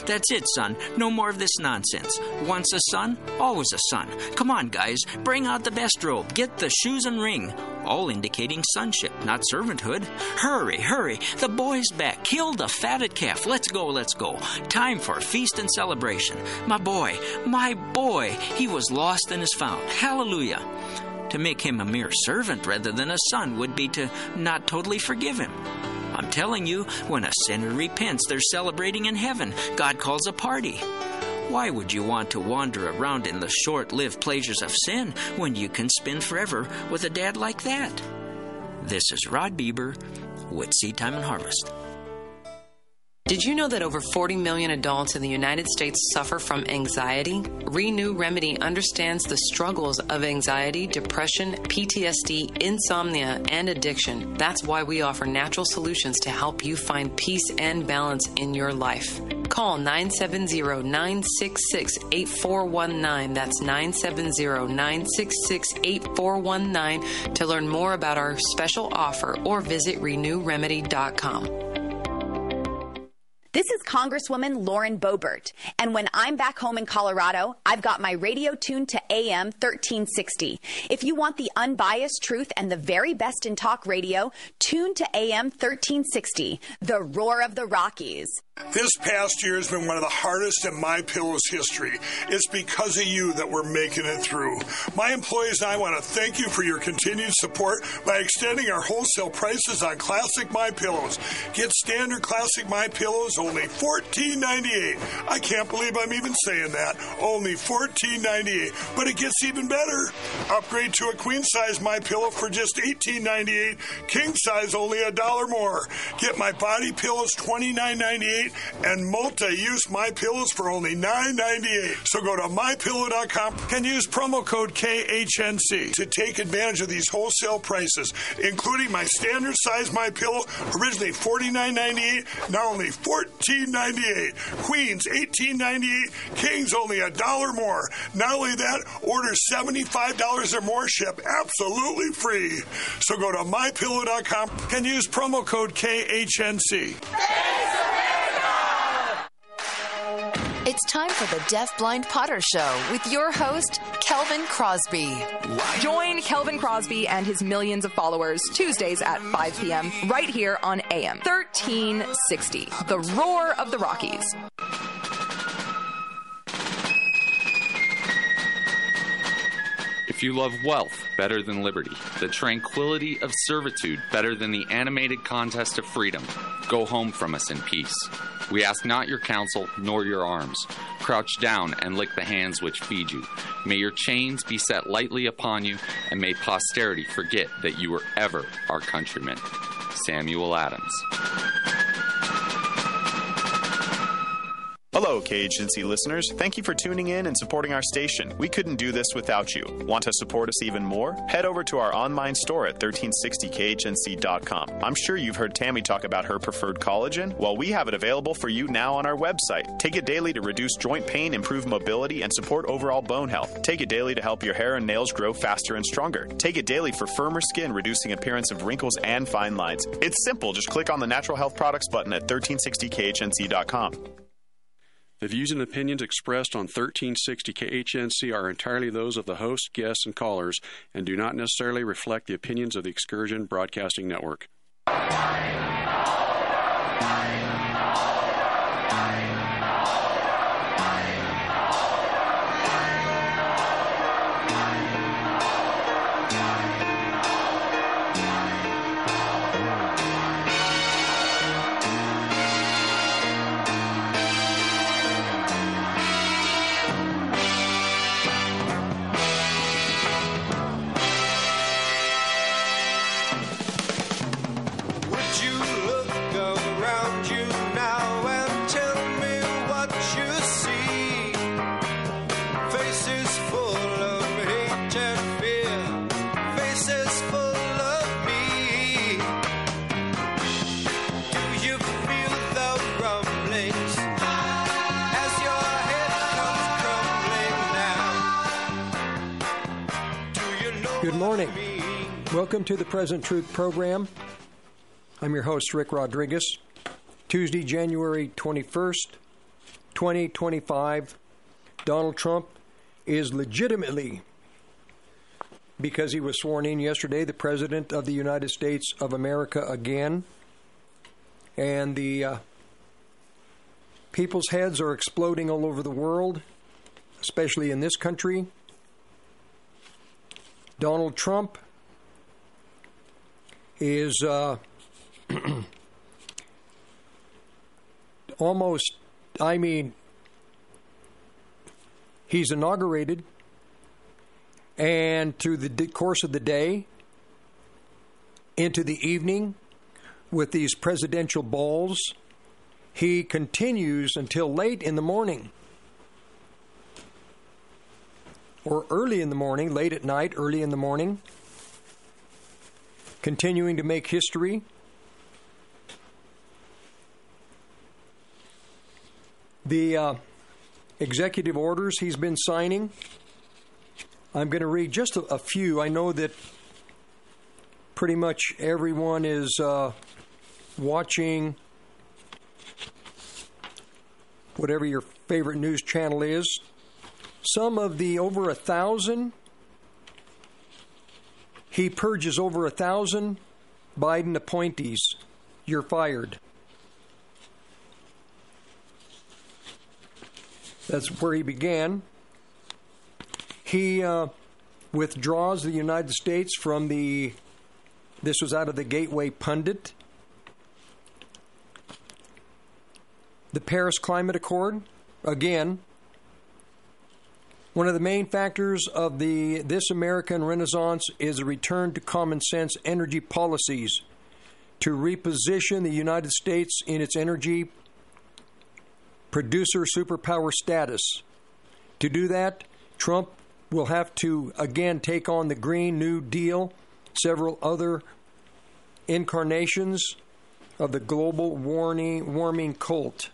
That's it, son. No more of this nonsense. Once a son, always a son. Come on, guys. Bring out the best robe. Get the shoes and ring. All indicating sonship, not servanthood. Hurry, hurry. The boy's back. Kill the fatted calf. Let's go, let's go. Time for feast and celebration. My boy, he was lost and is found. Hallelujah. To make him a mere servant rather than a son would be to not totally forgive him. I'm telling you, when a sinner repents, they're celebrating in heaven. God calls a party. Why would you want to wander around in the short-lived pleasures of sin when you can spend forever with a dad like that? This is Rod Bieber with Seed Time and Harvest. Did you know that over 40 million adults in the United States suffer from anxiety? Renew Remedy understands the struggles of anxiety, depression, PTSD, insomnia, and addiction. That's why we offer natural solutions to help you find peace and balance in your life. Call 970-966-8419. That's 970-966-8419 to learn more about our special offer or visit renewremedy.com. This is Congresswoman Lauren Boebert, and when I'm back home in Colorado, I've got my radio tuned to AM 1360. If you want the unbiased truth and the very best in talk radio, tune to AM 1360, the roar of the Rockies. This past year has been one of the hardest in MyPillow's history. It's because of you that we're making it through. My employees and I want to thank you for your continued support by extending our wholesale prices on classic MyPillows. Get standard classic MyPillows only $14.98. I can't believe I'm even saying that. Only $14.98. But it gets even better. Upgrade to a queen size MyPillow for just $18.98. King size only $1 more. Get my body pillows $29.98. and multi-use MyPillows for only $9.98. So go to MyPillow.com and use promo code KHNC to take advantage of these wholesale prices, including my standard size MyPillow, originally $49.98, now only $14.98. Queens, $18.98. Kings, only $1 more. Not only that, order $75 or more, ship absolutely free. So go to MyPillow.com and use promo code KHNC. It's time for the Deaf Blind Potter Show with your host, Kelvin Crosby. Join Kelvin Crosby and his millions of followers Tuesdays at 5 p.m. right here on AM 1360, the roar of the Rockies. If you love wealth better than liberty, the tranquility of servitude better than the animated contest of freedom, go home from us in peace. We ask not your counsel nor your arms. Crouch down and lick the hands which feed you. May your chains be set lightly upon you, and may posterity forget that you were ever our countrymen. Samuel Adams. Hello, KHNC listeners. Thank you for tuning in and supporting our station. We couldn't do this without you. Want to support us even more? Head over to our online store at 1360khnc.com. I'm sure you've heard Tammy talk about her preferred collagen. Well, we have it available for you now on our website. Take it daily to reduce joint pain, improve mobility, and support overall bone health. Take it daily to help your hair and nails grow faster and stronger. Take it daily for firmer skin, reducing appearance of wrinkles and fine lines. It's simple. Just click on the Natural Health Products button at 1360khnc.com. The views and opinions expressed on 1360 KHNC are entirely those of the host, guests, and callers, and do not necessarily reflect the opinions of the Excursion Broadcasting Network. Good morning. Welcome to the Present Truth program. I'm your host, Rick Rodriguez. Tuesday, January 21st, 2025, Donald Trump is legitimately, because he was sworn in yesterday, the President of the United States of America again. And the people's heads are exploding all over the world, especially in this country. Donald Trump is almost, he's inaugurated, and through the course of the day, into the evening, with these presidential balls, he continues until late in the morning, or early in the morning, late at night, early in the morning, continuing to make history. The executive orders he's been signing, I'm going to read just a few. I know that pretty much everyone is watching whatever your favorite news channel is. Some of the over 1,000, he purges over 1,000 Biden appointees. You're fired. That's where he began. He withdraws the United States from this was out of the Gateway Pundit, the Paris Climate Accord. Again, one of the main factors of this American Renaissance is a return to common sense energy policies to reposition the United States in its energy producer superpower status. To do that, Trump will have to again take on the Green New Deal, several other incarnations of the global warming cult.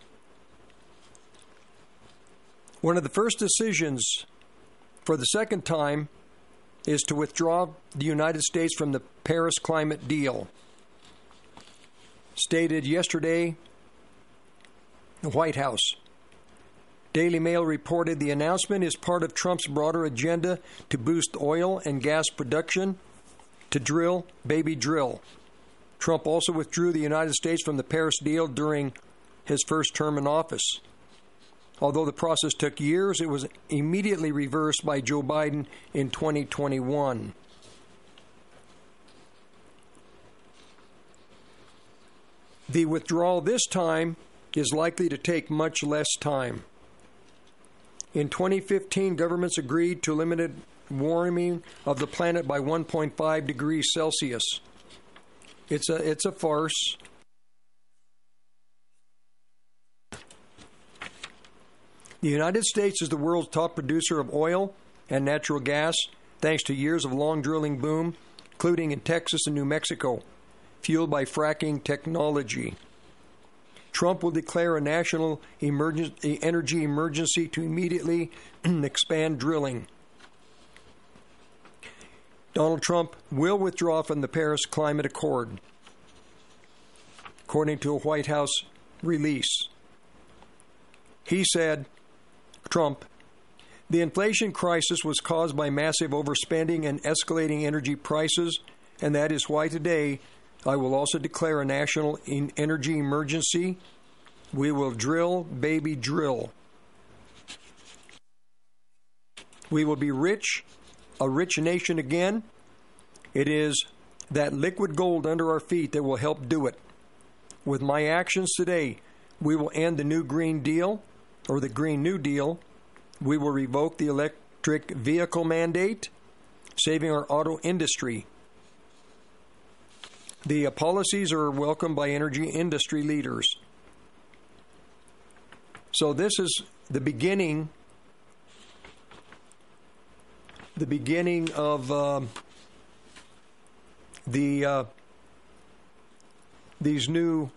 One of the first decisions for the second time is to withdraw the United States from the Paris climate deal. Stated yesterday, the White House. Daily Mail reported the announcement is part of Trump's broader agenda to boost oil and gas production, to drill, baby drill. Trump also withdrew the United States from the Paris deal during his first term in office. Although the process took years, it was immediately reversed by Joe Biden in 2021. The withdrawal this time is likely to take much less time. In 2015, governments agreed to limit warming of the planet by 1.5 degrees Celsius. It's a farce. The United States is the world's top producer of oil and natural gas, thanks to years of long drilling boom, including in Texas and New Mexico, fueled by fracking technology. Trump will declare a national energy emergency to immediately expand drilling. Donald Trump will withdraw from the Paris Climate Accord, according to a White House release. He said, Trump, the inflation crisis was caused by massive overspending and escalating energy prices, and that is why today I will also declare a national energy emergency. We will drill, baby, drill. We will be rich, a rich nation again. It is that liquid gold under our feet that will help do it. With my actions today, we will end the new Green Deal, or the Green New Deal. We will revoke the electric vehicle mandate, saving our auto industry. The policies are welcomed by energy industry leaders. So this is the beginning of these new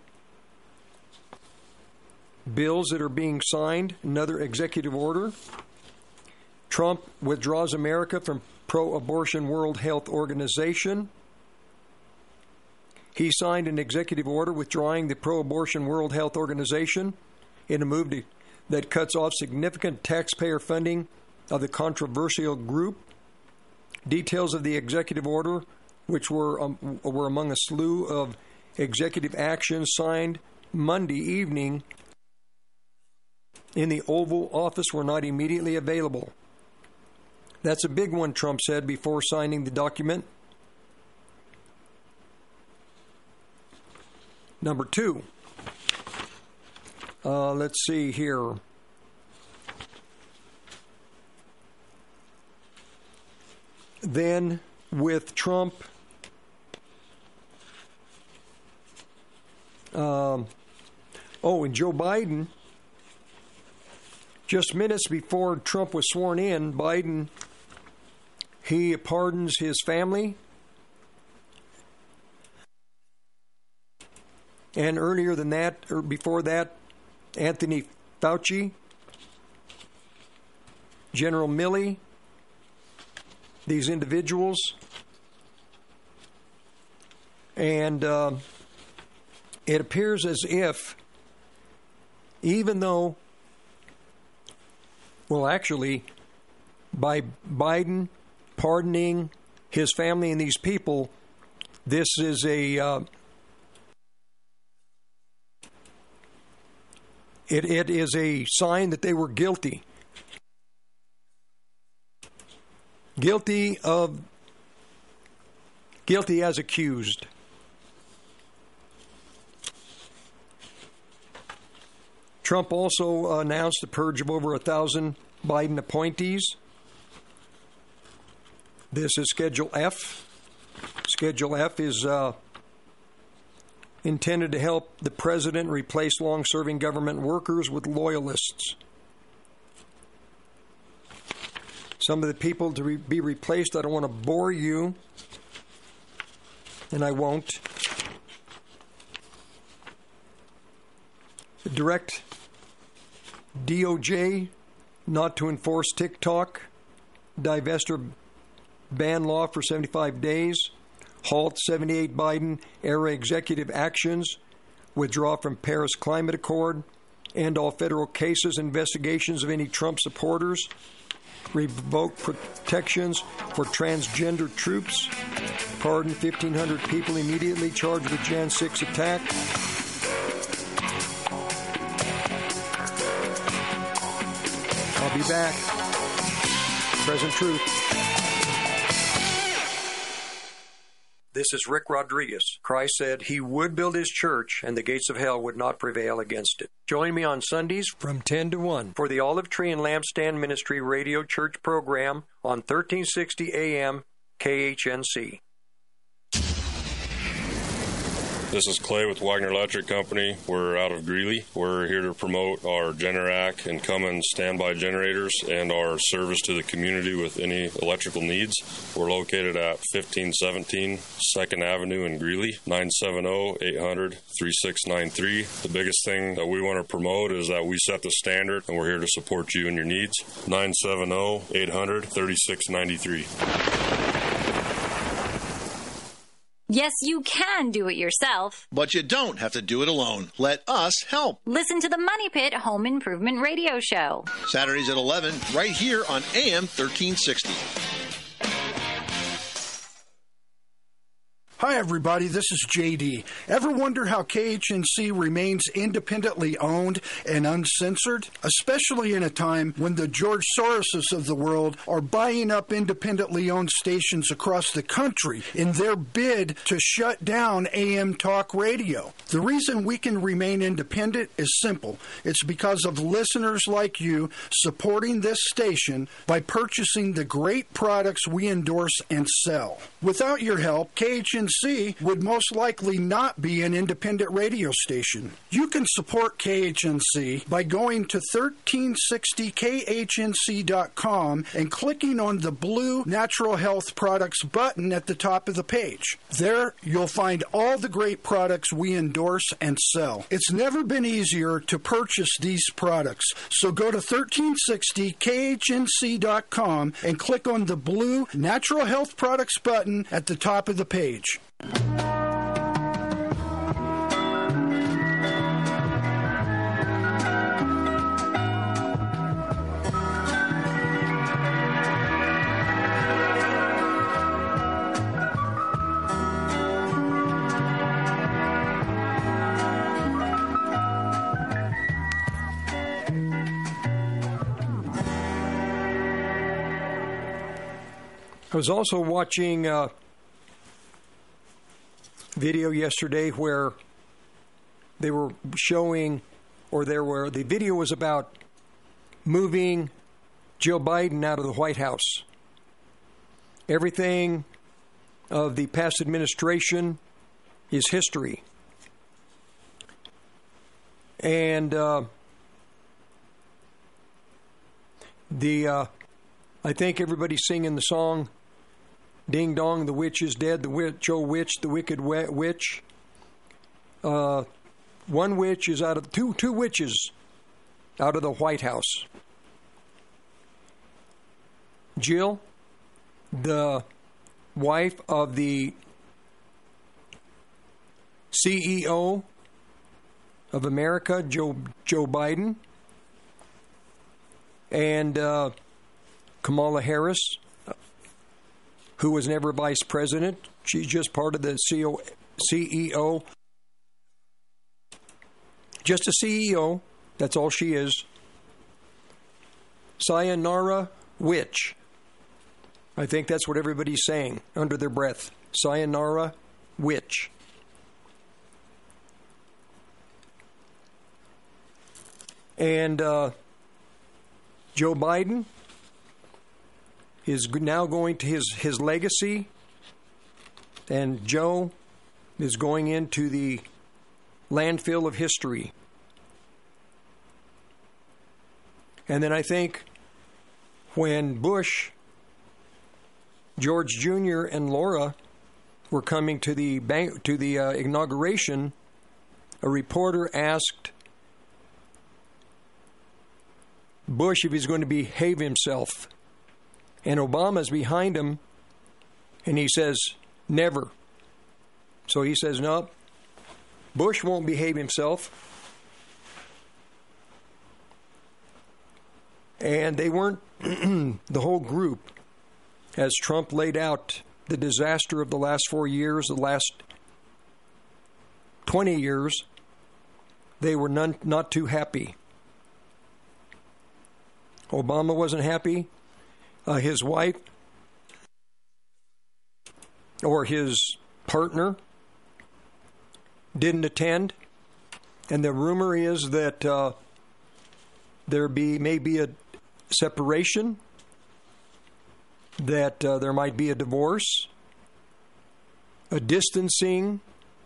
bills that are being signed. Another executive order. Trump withdraws America from pro-abortion World Health Organization. He signed an executive order withdrawing the pro-abortion World Health Organization in a move to that cuts off significant taxpayer funding of the controversial group. Details of the executive order, which were among a slew of executive actions signed Monday evening in the Oval Office, were not immediately available. That's a big one, Trump said before signing the document. Number two. Let's see here. Then with Trump, and Joe Biden, just minutes before Trump was sworn in, Biden, he pardons his family. And earlier than that, or before that, Anthony Fauci, General Milley, these individuals. And it appears as if, even though, well, actually, by Biden pardoning his family and these people, this is it is a sign that they were guilty. Guilty as accused. Trump also announced the purge of over 1,000 Biden appointees. This is Schedule F. Schedule F is intended to help the president replace long-serving government workers with loyalists. Some of the people to be replaced, I don't want to bore you, and I won't. Direct DOJ not to enforce TikTok, divestiture ban law for 75 days, halt 78 Biden-era executive actions, withdraw from Paris Climate Accord, end all federal cases, investigations of any Trump supporters, revoke protections for transgender troops, pardon 1,500 people immediately charged with Jan 6 attack. I'll be back. Present Truth. This is Rick Rodriguez. Christ said he would build his church and the gates of hell would not prevail against it. Join me on Sundays from 10 to 1 for the Olive Tree and Lampstand Ministry Radio Church program on 1360 AM KHNC. This is Clay with Wagner Electric Company. We're out of Greeley. We're here to promote our Generac and Cummins standby generators and our service to the community with any electrical needs. We're located at 1517 2nd Avenue in Greeley, 970-800-3693. The biggest thing that we want to promote is that we set the standard, and we're here to support you and your needs. 970-800-3693. Yes, you can do it yourself. But you don't have to do it alone. Let us help. Listen to the Money Pit Home Improvement Radio Show. Saturdays at 11, right here on AM 1360. Hi, everybody. This is JD. Ever wonder how KHNC remains independently owned and uncensored? Especially in a time when the George Soroses of the world are buying up independently owned stations across the country in their bid to shut down AM talk radio. The reason we can remain independent is simple. It's because of listeners like you supporting this station by purchasing the great products we endorse and sell. Without your help, KHNC would most likely not be an independent radio station. You can support KHNC by going to 1360khnc.com and clicking on the blue Natural Health Products button at the top of the page. There, you'll find all the great products we endorse and sell. It's never been easier to purchase these products, so go to 1360khnc.com and click on the blue Natural Health Products button at the top of the page. I was also watching a video yesterday where they were showing, the video was about moving Joe Biden out of the White House. Everything of the past administration is history. And I think everybody's singing the song, Ding Dong, the witch is dead, the witch, oh witch, the wicked witch. One witch is out of, two witches out of the White House. Jill, the wife of the CEO of America, Joe Biden, and Kamala Harris, who was never vice president. She's just part of the CEO. Just a CEO. That's all she is. Sayonara witch. I think that's what everybody's saying under their breath. Sayonara witch. And Joe Biden is now going to his legacy, and Joe is going into the landfill of history. And then I think when Bush, George Jr., and Laura were coming to the inauguration, a reporter asked Bush if he's going to behave himself. And Obama's behind him, and he says, never. So he says, no, Bush won't behave himself. And they weren't, the whole group, as Trump laid out the disaster of the last 4 years, the last 20 years, they were not too happy. Obama wasn't happy. His wife or his partner didn't attend, and the rumor is that there may be a separation, that there might be a divorce, a distancing,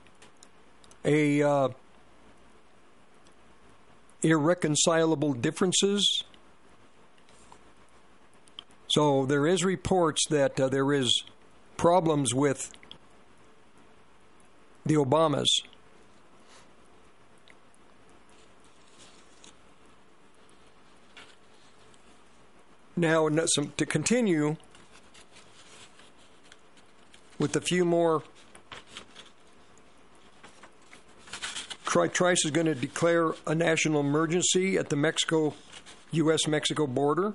irreconcilable differences. So there is reports that there is problems with the Obamas. Now, to continue with a few more, Trice is going to declare a national emergency at the U.S.-Mexico border.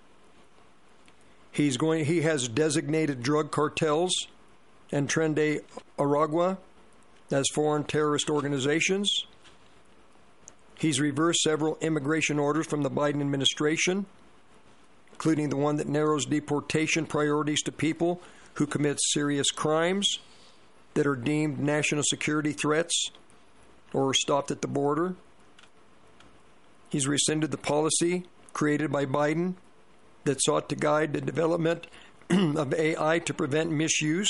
He has designated drug cartels and Tren de Aragua as foreign terrorist organizations. He's reversed several immigration orders from the Biden administration, including the one that narrows deportation priorities to people who commit serious crimes that are deemed national security threats or are stopped at the border. He's rescinded the policy created by Biden that sought to guide the development of AI to prevent misuse.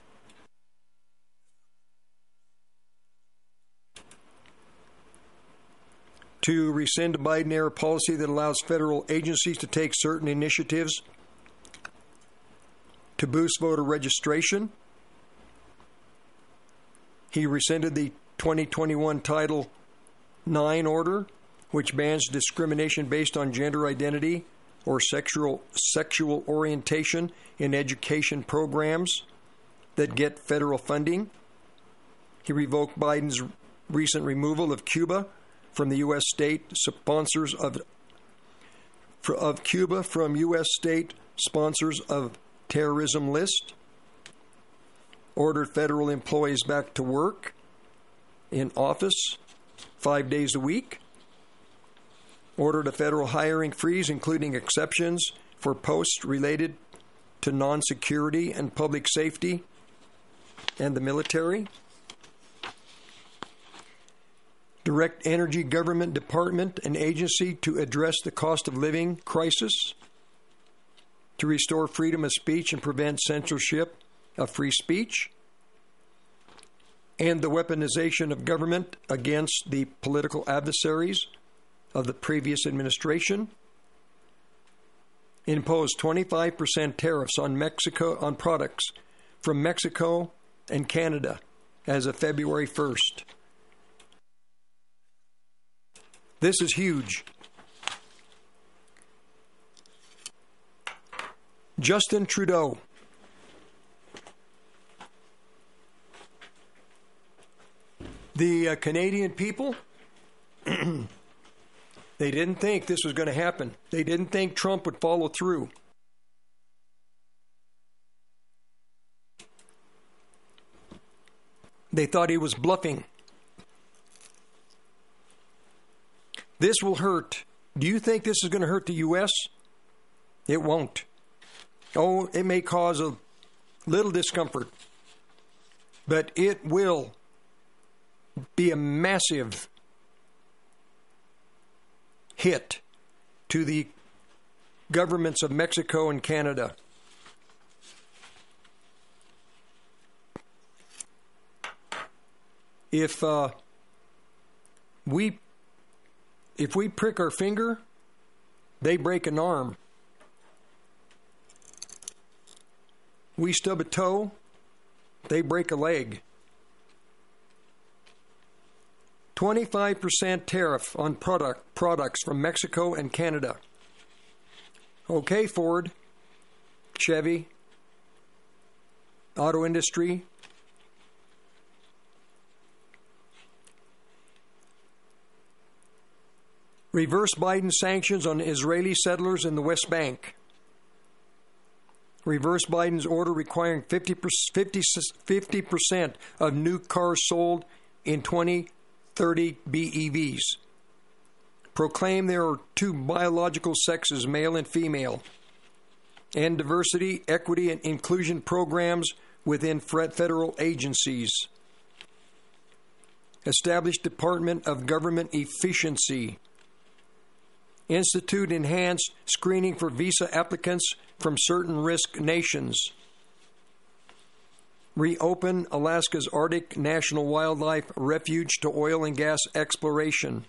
To rescind a Biden-era policy that allows federal agencies to take certain initiatives to boost voter registration. He rescinded the 2021 Title IX order, which bans discrimination based on gender identity or sexual orientation in education programs that get federal funding. He revoked Biden's recent removal of Cuba from the U.S. state sponsors of Cuba from U.S. state sponsors of terrorism list. Ordered federal employees back to work in office 5 days a week. Ordered a federal hiring freeze, including exceptions for posts related to non-security and public safety and the military. Direct Energy Government Department and Agency to address the cost of living crisis, to restore freedom of speech and prevent censorship of free speech, and the weaponization of government against the political adversaries of the previous administration. Impose 25% tariffs on products from Mexico and Canada as of February 1st. This is huge. Justin Trudeau. The Canadian people, they didn't think this was going to happen. They didn't think Trump would follow through. They thought he was bluffing. This will hurt. Do you think this is going to hurt the U.S.? It won't. Oh, it may cause a little discomfort, but it will be a massive hit to the governments of Mexico and Canada. If we prick our finger, they break an arm. We stub a toe, they break a leg. 25% tariff on products from Mexico and Canada. Okay, Ford, Chevy, auto industry. Reverse Biden sanctions on Israeli settlers in the West Bank. Reverse Biden's order requiring 50% of new cars sold in 2030 BEVs. Proclaim there are two biological sexes, male and female. And diversity, equity, and inclusion programs within federal agencies. Establish Department of Government Efficiency. Institute enhanced screening for visa applicants from certain risk nations. Reopen Alaska's Arctic National Wildlife Refuge to oil and gas exploration.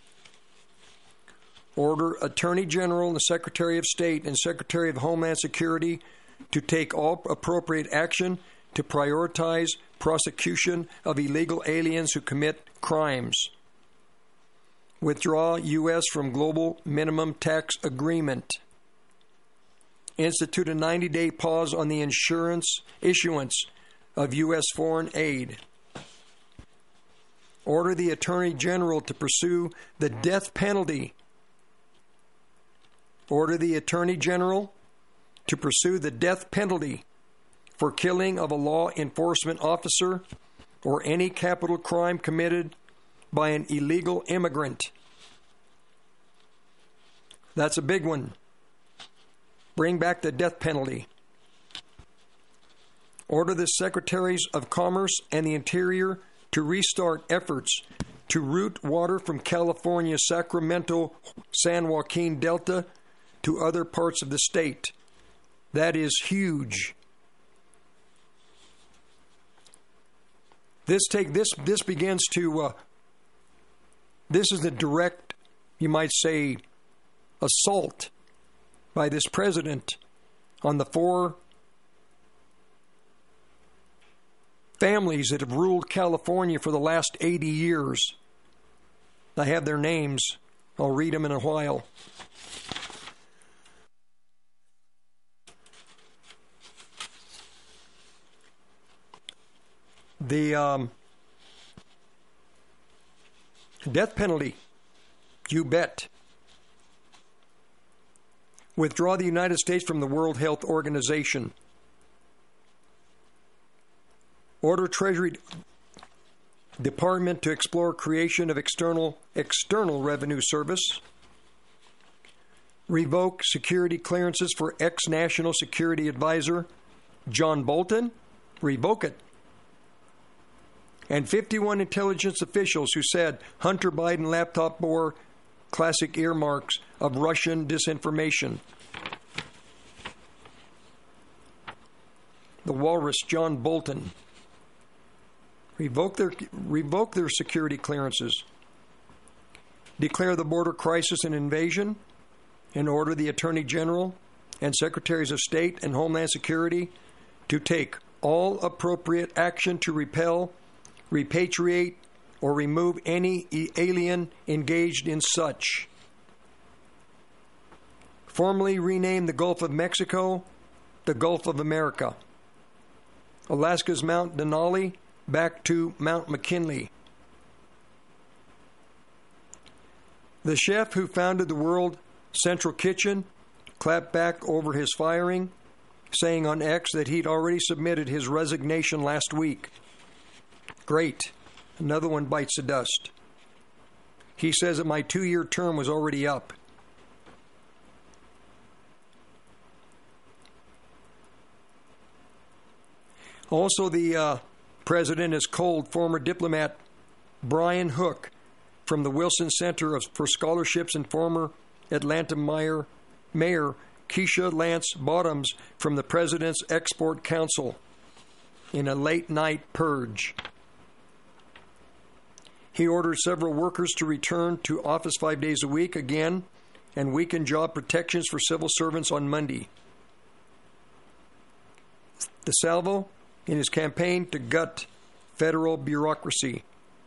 Order Attorney General, the Secretary of State, and Secretary of Homeland Security to take all appropriate action to prioritize prosecution of illegal aliens who commit crimes. Withdraw U.S. from Global Minimum Tax Agreement. Institute a 90-day pause on the issuance of U.S. foreign aid. Order the Attorney General to pursue the death penalty. Order the Attorney General to pursue the death penalty for killing of a law enforcement officer or any capital crime committed by an illegal immigrant. That's a big one. Bring back the death penalty. Order the Secretaries of Commerce and the Interior to restart efforts to route water from California's Sacramento, San Joaquin Delta to other parts of the state. That is huge. This begins to this is the direct, you might say, assault by this president on the four families that have ruled California for the last 80 years. I have their names. I'll read them in a while. The death penalty, you bet. Withdraw the United States from the World Health Organization. Order Treasury Department to explore creation of external revenue service. Revoke security clearances for ex-National Security Advisor John Bolton, revoke it. And 51 intelligence officials who said Hunter Biden laptop bore classic earmarks of Russian disinformation. The walrus, John Bolton, revoke their security clearances, declare the border crisis an invasion, and order the Attorney General and Secretaries of State and Homeland Security to take all appropriate action to repel, repatriate, or remove any alien engaged in such. Formally rename the Gulf of Mexico the Gulf of America. Alaska's Mount Denali back to Mount McKinley. The chef who founded the World Central Kitchen clapped back over his firing, saying on X that he'd already submitted his resignation last week. Great. Another one bites the dust. He says that my 2-year term was already up. Also, the president has culled former diplomat Brian Hook from the Wilson Center for Scholarships and former Atlanta Mayor Keisha Lance Bottoms from the President's Export Council in a late-night purge. He ordered several workers to return to office 5 days a week again and weaken job protections for civil servants on Monday. DeSalvo in his campaign to gut federal bureaucracy.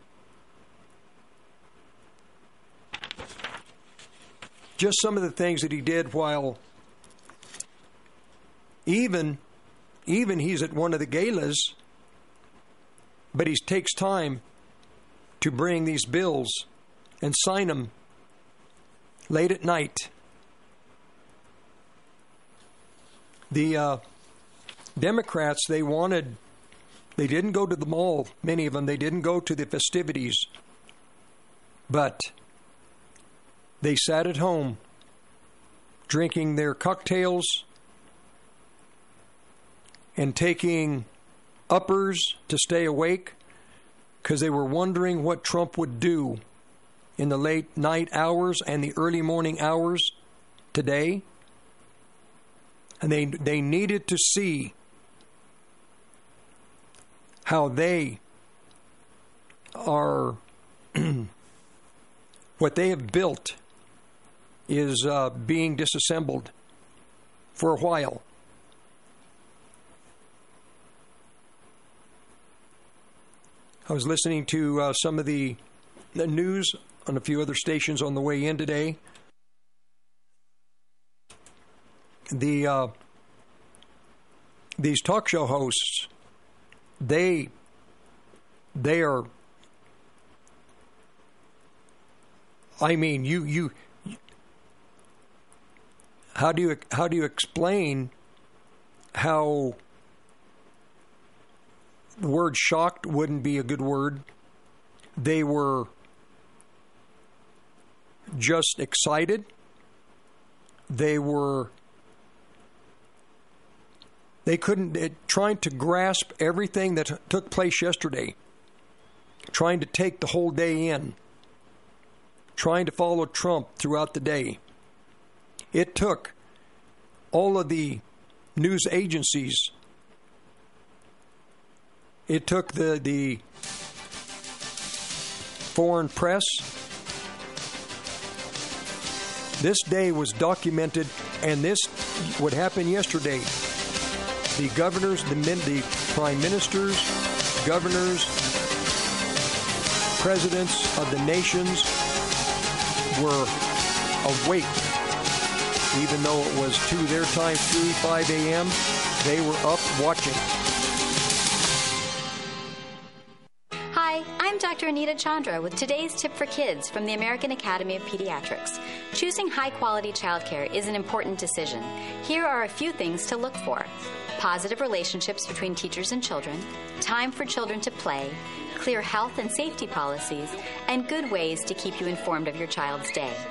Just some of the things that he did while even he's at one of the galas, but he takes time to bring these bills and sign them late at night. The Democrats, they didn't go to the mall, many of them, they didn't go to the festivities, but they sat at home drinking their cocktails and taking uppers to stay awake because they were wondering what Trump would do in the late night hours and the early morning hours today. And they needed to see how they are, what they have built is being disassembled for a while. I was listening to some of the news on a few other stations on the way in today. These talk show hosts, they are, I mean, you how do you explain how the word shocked wouldn't be a good word? They were just excited. They couldn't, trying to grasp everything that took place yesterday, trying to take the whole day in, trying to follow Trump throughout the day. It took all of the news agencies, it took the foreign press. This day was documented, and this, what happened yesterday, the governors, the prime ministers, governors, presidents of the nations were awake. Even though it was 2 their time, 5 a.m., they were up watching. Hi, I'm Dr. Anita Chandra with today's tip for kids from the American Academy of Pediatrics. Choosing high-quality childcare is an important decision. Here are a few things to look for: positive relationships between teachers and children, time for children to play, clear health and safety policies, and good ways to keep you informed of your child's day.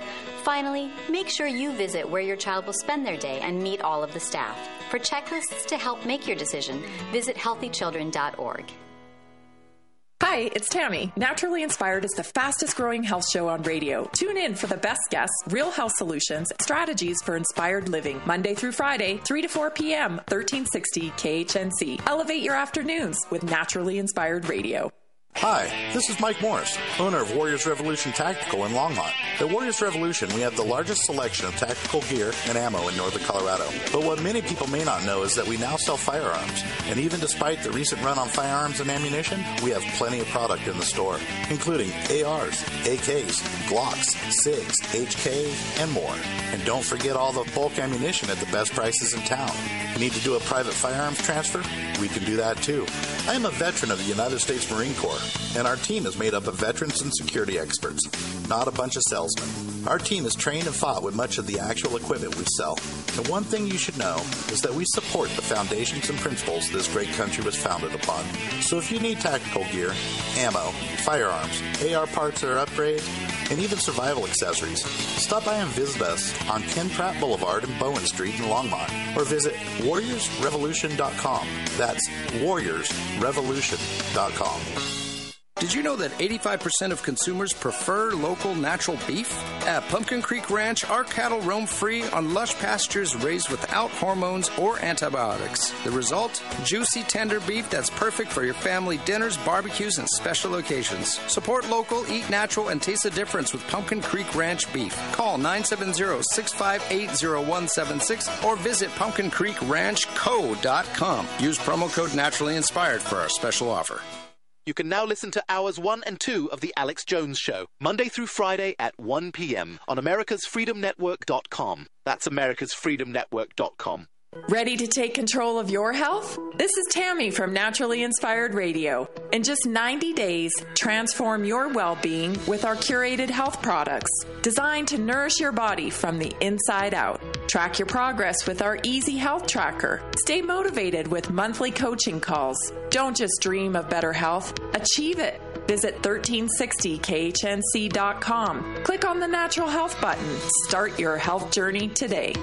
Finally, make sure you visit where your child will spend their day and meet all of the staff. For checklists to help make your decision, visit healthychildren.org. Hi, it's Tammy. Naturally Inspired is the fastest growing health show on radio. Tune in for the best guests, real health solutions, strategies for inspired living. Monday through Friday, 3 to 4 p.m., 1360 KHNC. Elevate your afternoons with Naturally Inspired Radio. Hi, this is Mike Morris, owner of Warriors Revolution Tactical in Longmont. At Warriors Revolution, we have the largest selection of tactical gear and ammo in northern Colorado. But what many people may not know is that we now sell firearms. And even despite the recent run on firearms and ammunition, we have plenty of product in the store, including ARs, AKs, Glocks, SIGs, HK, and more. And don't forget all the bulk ammunition at the best prices in town. Need to do a private firearms transfer? We can do that too. I am a veteran of the United States Marine Corps, and our team is made up of veterans and security experts, not a bunch of salesmen. Our team is trained and fought with much of the actual equipment we sell. And one thing you should know is that we support the foundations and principles this great country was founded upon. So if you need tactical gear, ammo, firearms, AR parts or upgrades, and even survival accessories, stop by and visit us on Ken Pratt Boulevard and Bowen Street in Longmont, or visit warriorsrevolution.com. That's warriorsrevolution.com. Did you know that 85% of consumers prefer local natural beef? At Pumpkin Creek Ranch, our cattle roam free on lush pastures raised without hormones or antibiotics. The result? Juicy, tender beef that's perfect for your family dinners, barbecues, and special occasions. Support local, eat natural, and taste the difference with Pumpkin Creek Ranch beef. Call 970-658-0176 or visit pumpkincreekranchco.com. Use promo code Naturally Inspired for our special offer. You can now listen to Hours 1 and 2 of The Alex Jones Show, Monday through Friday at 1 p.m. on americasfreedomnetwork.com. That's americasfreedomnetwork.com. Ready to take control of your health? This is Tammy from Naturally Inspired Radio. In just 90 days, transform your well-being with our curated health products designed to nourish your body from the inside out. Track your progress with our Easy Health Tracker. Stay motivated with monthly coaching calls. Don't just dream of better health, achieve it. Visit 1360khnc.com. Click on the Natural Health button. Start your health journey today.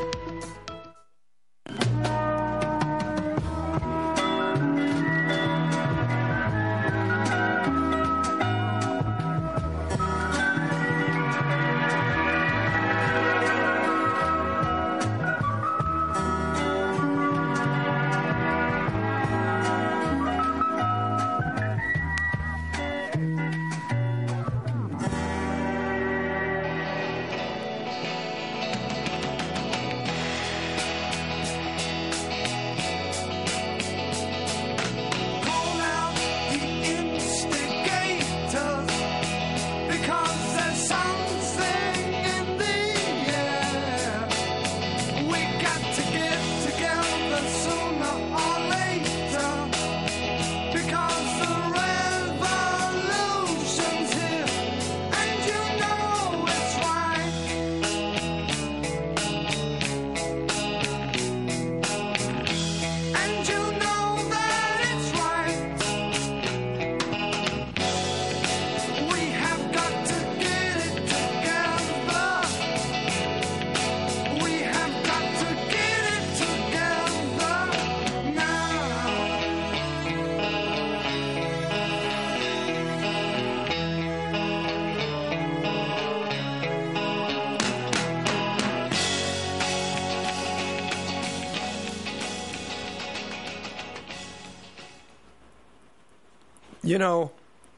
You know,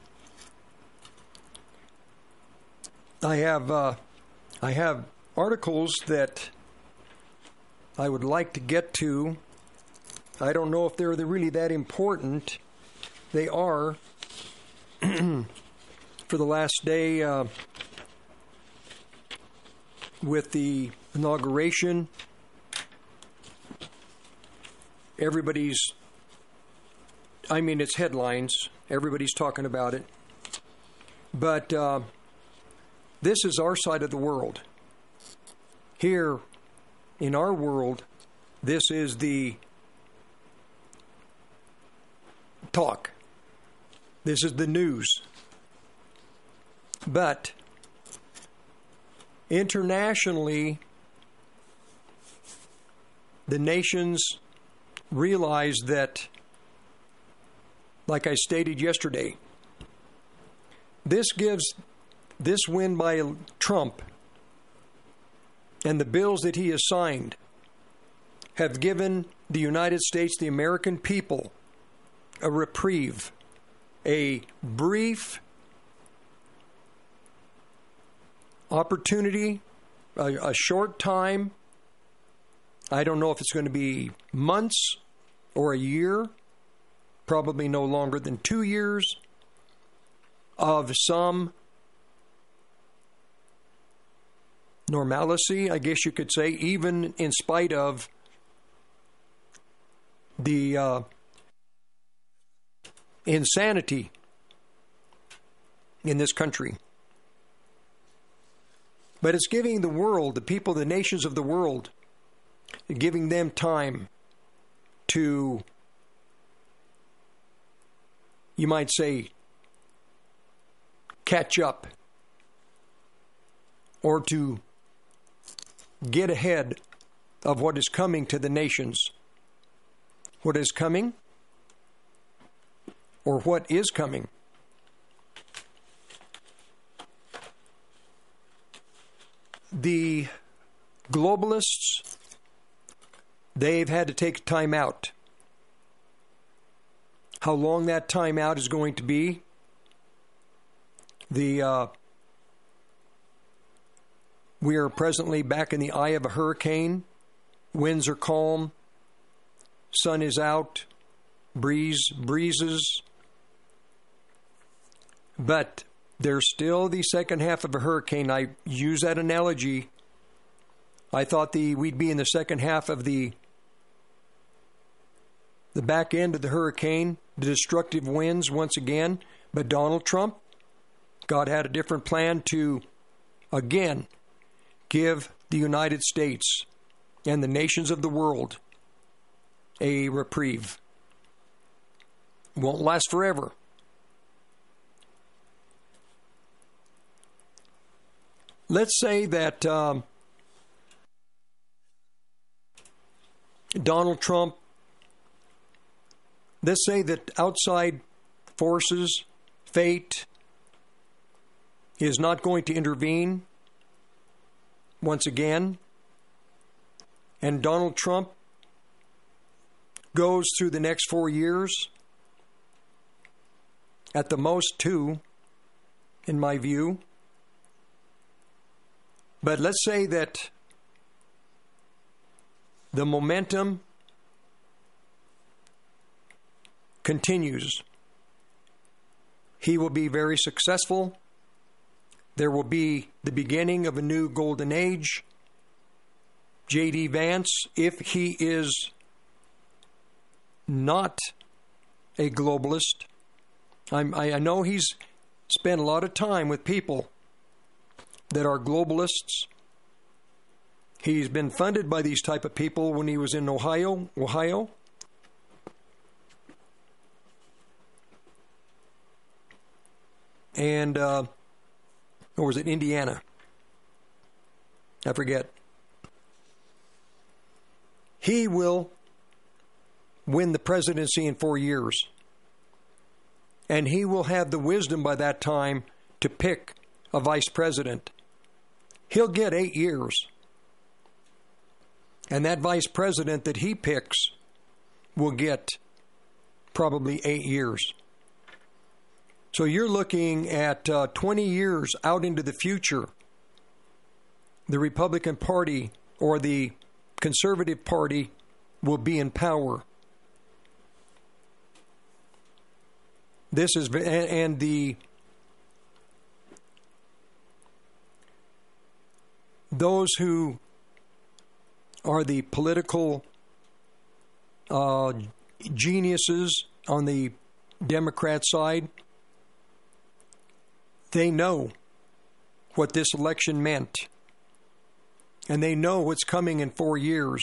I have articles that I would like to get to. I don't know if they're really that important. They are. For the last day with the inauguration, it's headlines. Everybody's talking about it. But this is our side of the world. Here in our world, this is the talk. This is the news. But Internationally, the nations realize that, like I stated yesterday, this win by Trump and the bills that he has signed have given the United States, the American people, a reprieve, a brief opportunity, a short time. I don't know if it's going to be months or a year, probably no longer than 2 years, of some normalcy, I guess you could say, even in spite of the insanity in this country. But it's giving the world, the people, the nations of the world, giving them time to, you might say, catch up or to get ahead of what is coming to the nations. What is coming, or what is coming. The globalists, they've had to take time out. How long that time out is going to be, we are presently back in the eye of a hurricane. Winds are calm. Sun is out. Breezes. But there's still the second half of a hurricane. I use that analogy. I thought we'd be in the second half of the back end of the hurricane, the destructive winds once again. But Donald Trump, God had a different plan to, again, give the United States and the nations of the world a reprieve. Won't last forever. Let's say that Donald Trump, let's say that outside forces, fate, is not going to intervene once again, and Donald Trump goes through the next 4 years, at the most 2, in my view. But let's say that the momentum continues. He will be very successful. There will be the beginning of a new golden age. J.D. Vance, if he is not a globalist, I know he's spent a lot of time with people that are globalists. He's been funded by these type of people when he was in Ohio. And, or was it Indiana? I forget. He will win the presidency in 4 years. And he will have the wisdom by that time to pick a vice president. He'll get 8 years. And that vice president that he picks will get probably 8 years. So you're looking at 20 years out into the future. The Republican Party or the Conservative Party will be in power. This is, and those who are the political geniuses on the Democrat side, they know what this election meant. And they know what's coming in 4 years.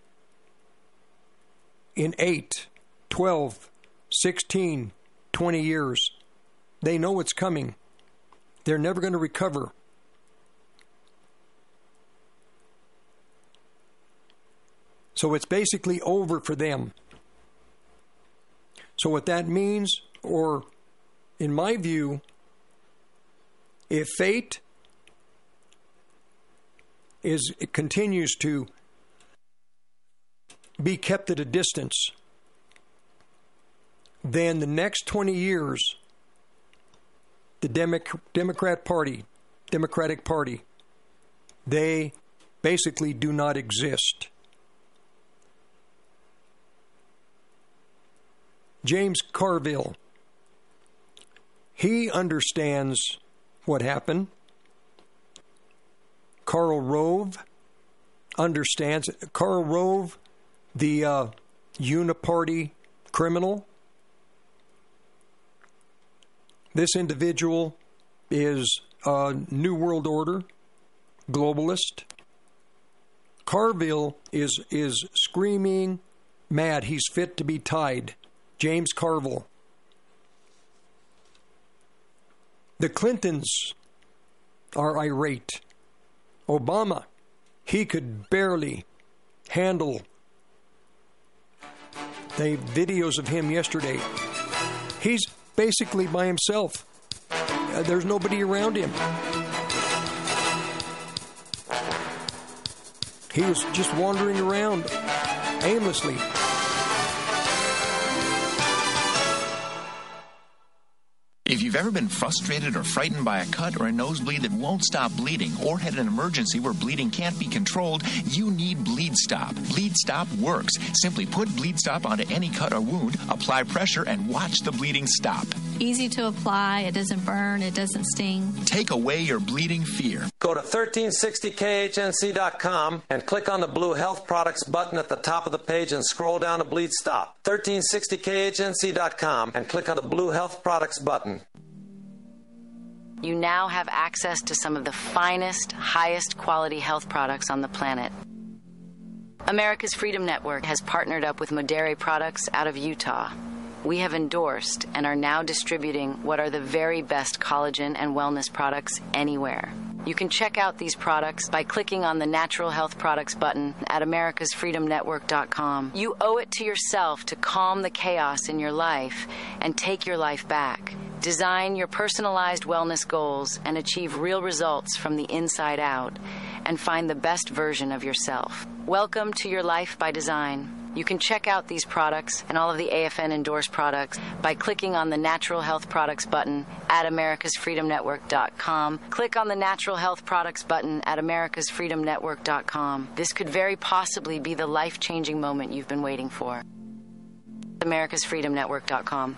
In 8, 12, 16, 20 years. They know what's coming. They're never going to recover. So it's basically over for them. So what that means, or in my view, if fate it continues to be kept at a distance, then the next 20 years, the Democratic Party, they basically do not exist. James Carville, he understands what happened. Karl Rove understands. Karl Rove, the uniparty criminal. This individual is a New World Order globalist. Carville is screaming mad. He's fit to be tied. James Carville. The Clintons are irate. Obama, he could barely handle the videos of him yesterday. He's basically by himself. There's nobody around him. He was just wandering around aimlessly. If you've ever been frustrated or frightened by a cut or a nosebleed that won't stop bleeding, or had an emergency where bleeding can't be controlled, you need Bleed Stop. Bleed Stop works. Simply put Bleed Stop onto any cut or wound, apply pressure, and watch the bleeding stop. Easy to apply, it doesn't burn, it doesn't sting. Take away your bleeding fear. Go to 1360khnc.com and click on the blue Health Products button at the top of the page and scroll down to Bleed Stop. 1360khnc.com and click on the blue Health Products button. You now have access to some of the finest, highest quality health products on the planet. America's Freedom Network has partnered up with Modere Products out of Utah. We have endorsed and are now distributing what are the very best collagen and wellness products anywhere. You can check out these products by clicking on the Natural Health Products button at americasfreedomnetwork.com. You owe it to yourself to calm the chaos in your life and take your life back. Design your personalized wellness goals and achieve real results from the inside out, and find the best version of yourself. Welcome to your life by design. You can check out these products and all of the AFN endorsed products by clicking on the Natural Health Products button at americasfreedomnetwork.com. Click on the Natural Health Products button at americasfreedomnetwork.com. This could very possibly be the life-changing moment you've been waiting for. americasfreedomnetwork.com.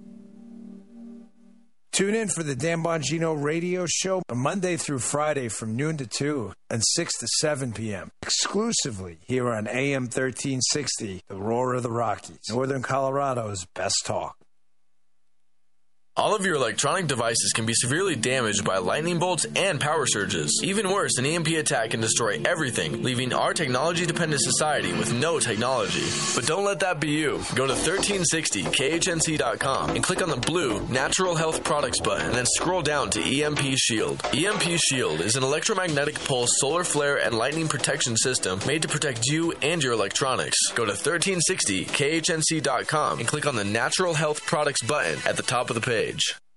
Tune in for the Dan Bongino Radio Show Monday through Friday from noon to 2 and 6 to 7 p.m. exclusively here on AM 1360, the Roar of the Rockies, Northern Colorado's best talk. All of your electronic devices can be severely damaged by lightning bolts and power surges. Even worse, an EMP attack can destroy everything, leaving our technology-dependent society with no technology. But don't let that be you. Go to 1360khnc.com and click on the blue Natural Health Products button and then scroll down to EMP Shield. EMP Shield is an electromagnetic pulse solar flare and lightning protection system made to protect you and your electronics. Go to 1360khnc.com and click on the Natural Health Products button at the top of the page.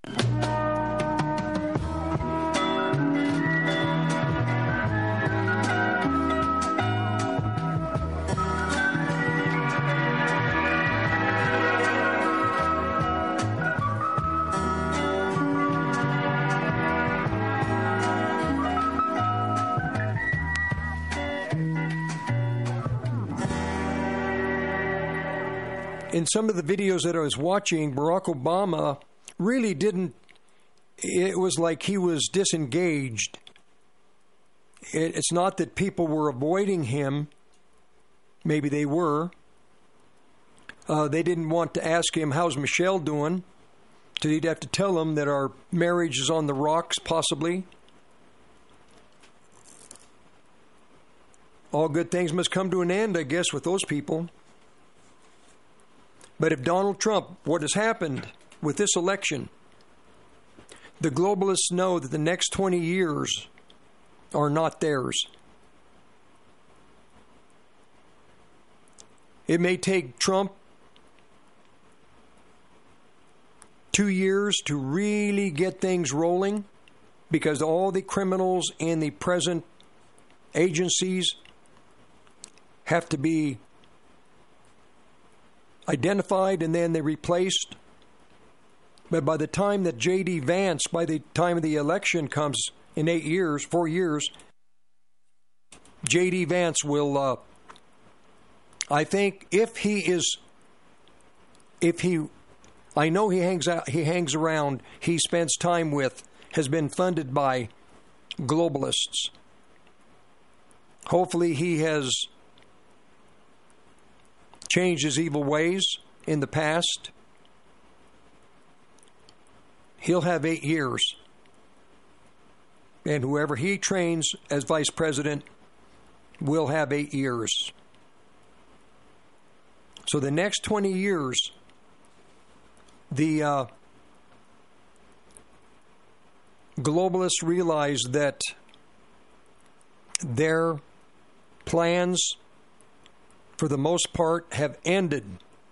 In some of the videos that I was watching, Barack Obama really didn't, it was like he was disengaged. It's not that people were avoiding him. Maybe they were. They didn't want to ask him, how's Michelle doing? So he'd have to tell them that our marriage is on the rocks, possibly. All good things must come to an end, I guess, with those people. But if Donald Trump, what has happened with this election, the globalists know that the next 20 years are not theirs. It may take Trump 2 years to really get things rolling because all the criminals in the present agencies have to be identified and then they're replaced. But by the time that J.D. Vance, by the time of the election comes in 4 years, J.D. Vance will, I think I know he hangs around, he spends time with, has been funded by globalists. Hopefully he has changed his evil ways in the past. He'll have 8 years. And whoever he trains as vice president will have 8 years. So the next 20 years, the globalists realize that their plans, for the most part, have ended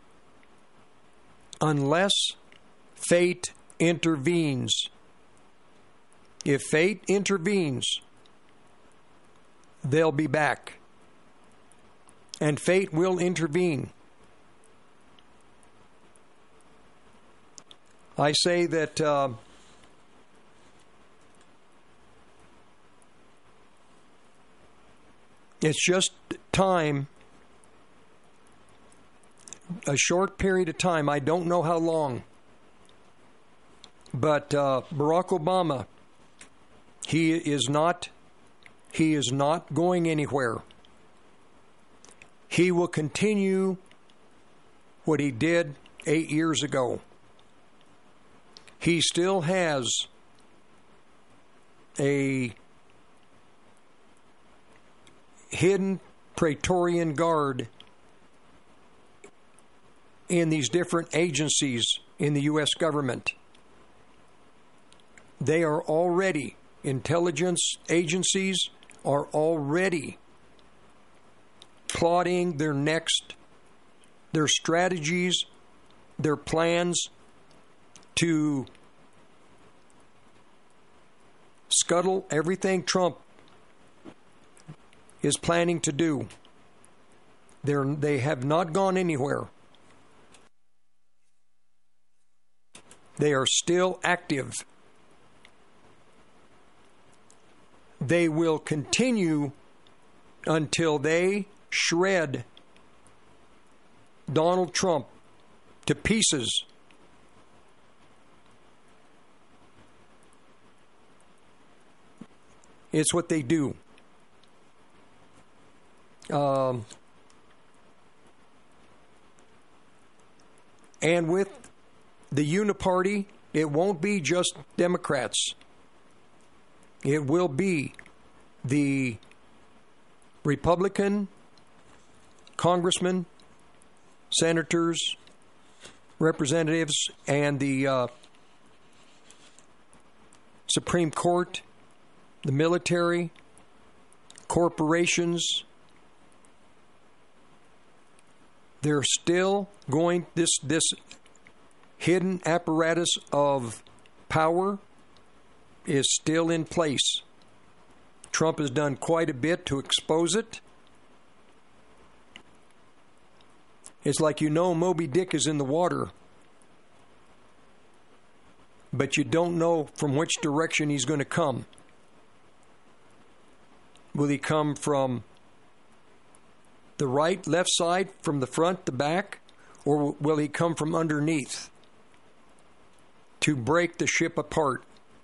unless fate intervenes. If fate intervenes, they'll be back. And fate will intervene. I say that it's just time, a short period of time. I don't know how long. But Barack Obama, he is not going anywhere. He will continue what he did 8 years ago. He still has a hidden Praetorian Guard in these different agencies in the U.S. government. They are already, intelligence agencies are already plotting their strategies, their plans to scuttle everything Trump is planning to do. They have not gone anywhere. They are still active. They will continue until they shred Donald Trump to pieces. It's what they do. And with the Uniparty, it won't be just Democrats. It will be the Republican congressmen, senators, representatives, and the Supreme Court, the military, corporations. They're still going, this hidden apparatus of power is still in place. Trump has done quite a bit to expose it. It's like Moby Dick is in the water, but you don't know from which direction he's going to come. Will he come from the right, left side, from the front, the back, or will he come from underneath to break the ship apart?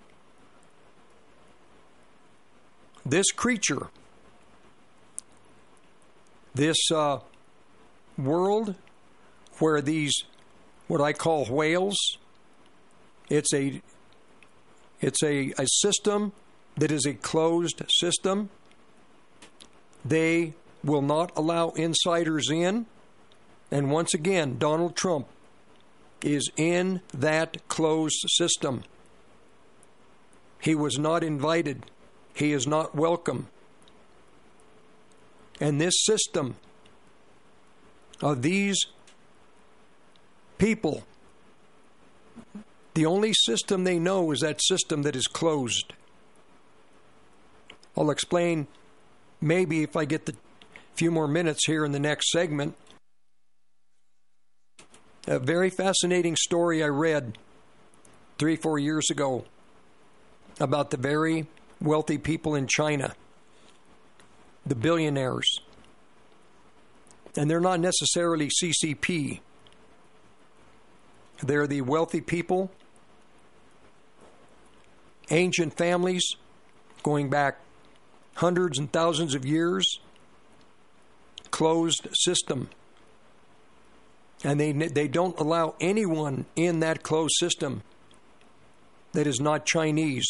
This creature, this world where these, what I call whales, it's a system that is a closed system. They will not allow insiders in. And once again, Donald Trump is in that closed system. He was not invited. He is not welcome. And this system of these people, the only system they know is that system that is closed. I'll explain maybe if I get the few more minutes here in the next segment. A very fascinating story I read 3-4 years ago about the very wealthy people in China, the billionaires. And they're not necessarily CCP. They're the wealthy people, ancient families going back hundreds and thousands of years, closed system. And they don't allow anyone in that closed system that is not Chinese,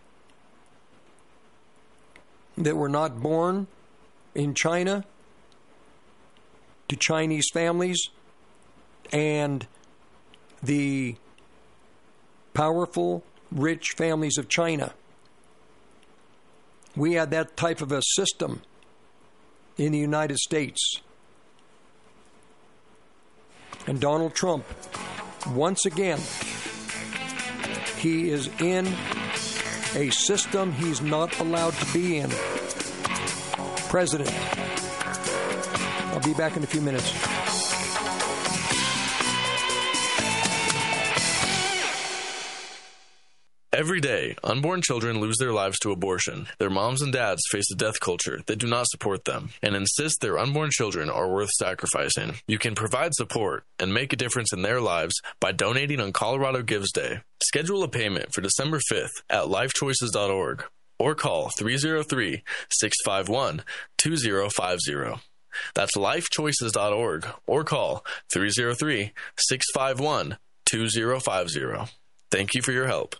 that were not born in China, to Chinese families, and the powerful, rich families of China. We had that type of a system in the United States. And Donald Trump, once again, he is in a system he's not allowed to be in. President. I'll be back in a few minutes. Every day, unborn children lose their lives to abortion. Their moms and dads face a death culture that do not support them and insist their unborn children are worth sacrificing. You can provide support and make a difference in their lives by donating on Colorado Gives Day. Schedule a payment for December 5th at lifechoices.org or call 303-651-2050. That's lifechoices.org or call 303-651-2050. Thank you for your help.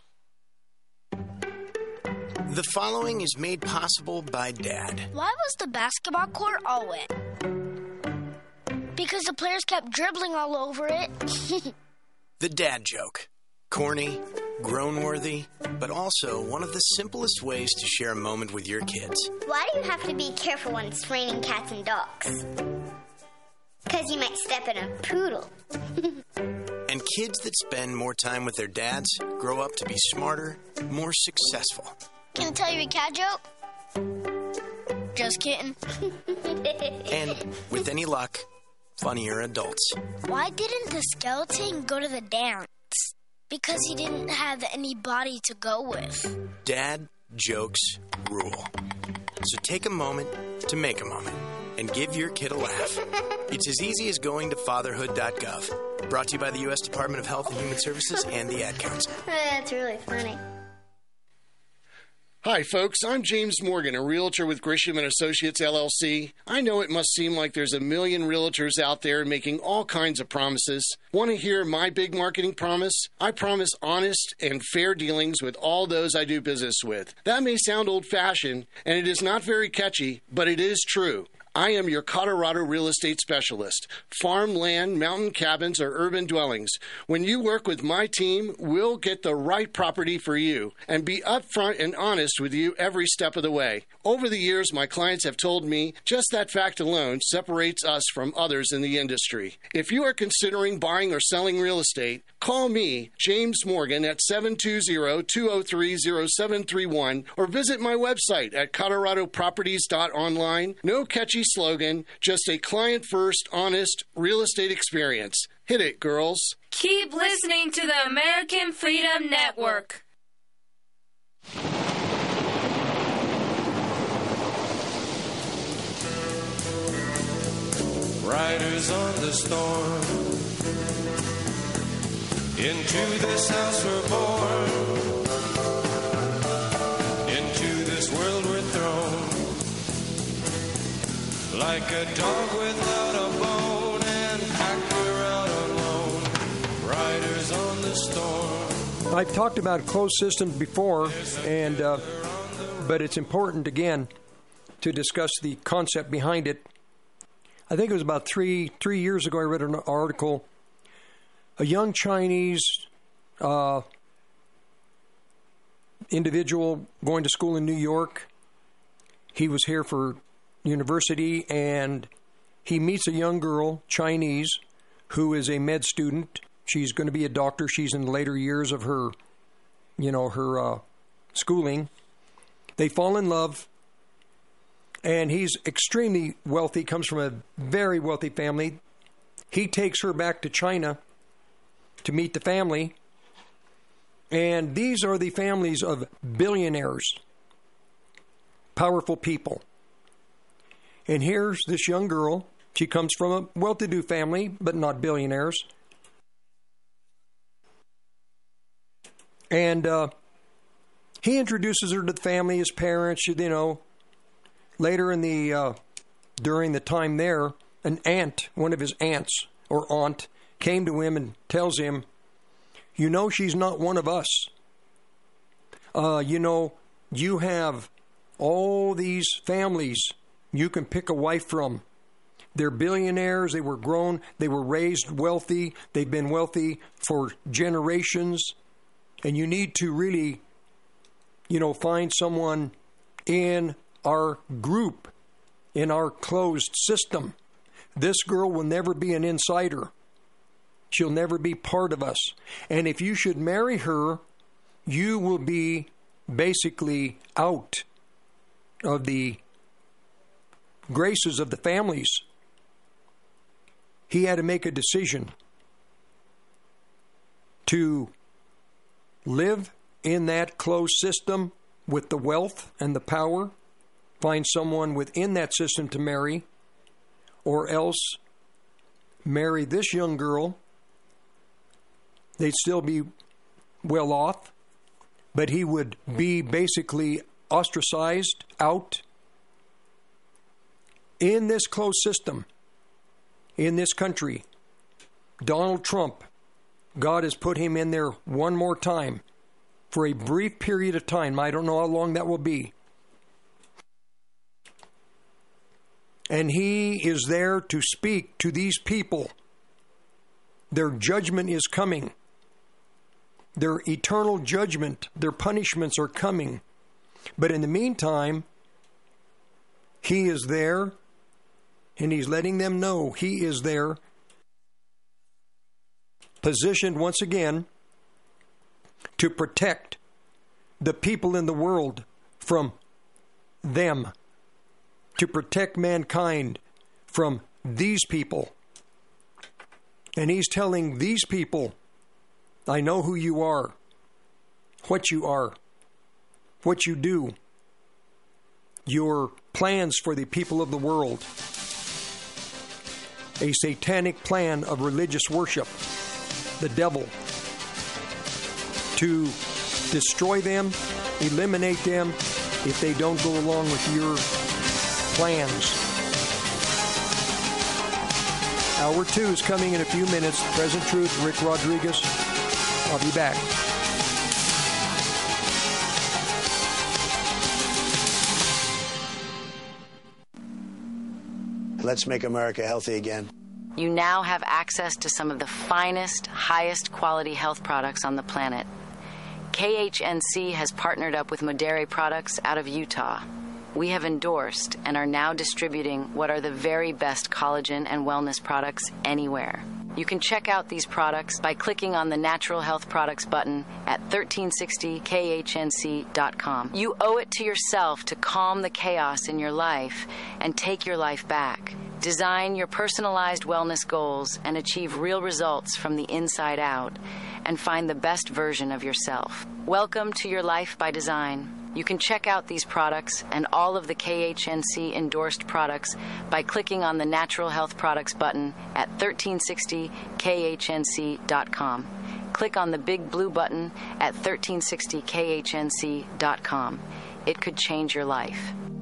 The following is made possible by Dad. Why was the basketball court all wet? Because the players kept dribbling all over it. The dad joke. Corny, grown-worthy, but also one of the simplest ways to share a moment with your kids. Why do you have to be careful when it's raining cats and dogs? Because you might step in a poodle. And kids that spend more time with their dads grow up to be smarter, more successful. Can I tell you a cat joke? Just kidding. And, with any luck, funnier adults. Why didn't the skeleton go to the dance? Because he didn't have any body to go with. Dad jokes rule. So take a moment to make a moment and give your kid a laugh. It's as easy as going to fatherhood.gov. Brought to you by the U.S. Department of Health and Human Services and the Ad Council. That's really funny. Hi, folks. I'm James Morgan, a realtor with Grisham & Associates, LLC. I know it must seem like there's a million realtors out there making all kinds of promises. Want to hear my big marketing promise? I promise honest and fair dealings with all those I do business with. That may sound old-fashioned, and it is not very catchy, but it is true. I am your Colorado real estate specialist. Farm, land, mountain cabins, or urban dwellings. When you work with my team, we'll get the right property for you and be upfront and honest with you every step of the way. Over the years, my clients have told me just that fact alone separates us from others in the industry. If you are considering buying or selling real estate, call me, James Morgan, at 720-203-0731 or visit my website at coloradoproperties.online. No catchy slogan, just a client-first, honest real estate experience. Hit it, girls. Keep listening to the American Freedom Network. Riders on the storm. Into this house we're born. Into this world we're thrown. Like a dog without a bone, and packed we're out alone. Riders on the storm. I've talked about closed systems before, and but it's important again to discuss the concept behind it. I think it was about three years ago I read an article. A young Chinese individual going to school in New York. He was here for university, and he meets a young girl, Chinese, who is a med student. She's going to be a doctor. She's in the later years of her, her schooling. They fall in love, and he's extremely wealthy, comes from a very wealthy family. He takes her back to China to meet the family, and these are the families of billionaires, powerful people. And here's this young girl. She comes from a well-to-do family, but not billionaires. And he introduces her to the family, his parents, Later in during the time there, an aunt, one of his aunts or aunt, came to him and tells him, she's not one of us. You have all these families you can pick a wife from. They're billionaires. They were grown. They were raised wealthy. They've been wealthy for generations. And you need to really, find someone in our group, in our closed system. This girl will never be an insider. She'll never be part of us. And if you should marry her, you will be basically out of the graces of the families. He had to make a decision to live in that closed system with the wealth and the power, find someone within that system to marry, or else marry this young girl. They'd still be well off, but he would be basically ostracized out. In this closed system, in this country, Donald Trump, God has put him in there one more time for a brief period of time. I don't know how long that will be. And he is there to speak to these people. Their judgment is coming. Their eternal judgment, their punishments are coming. But in the meantime, he is there, and he's letting them know he is there, positioned once again to protect the people in the world from them, to protect mankind from these people. And he's telling these people, I know who you are, what you do, your plans for the people of the world, a satanic plan of religious worship, the devil, to destroy them, eliminate them if they don't go along with your plans. Hour 2 is coming in a few minutes. Present Truth, Rick Rodriguez. I'll be back. Let's make America healthy again. You now have access to some of the finest, highest quality health products on the planet. KHNC has partnered up with Modere Products out of Utah. We have endorsed and are now distributing what are the very best collagen and wellness products anywhere. You can check out these products by clicking on the Natural Health Products button at 1360khnc.com. You owe it to yourself to calm the chaos in your life and take your life back. Design your personalized wellness goals and achieve real results from the inside out, and find the best version of yourself. Welcome to your life by design. You can check out these products and all of the KHNC endorsed products by clicking on the Natural Health Products button at 1360khnc.com. Click on the big blue button at 1360khnc.com. It could change your life.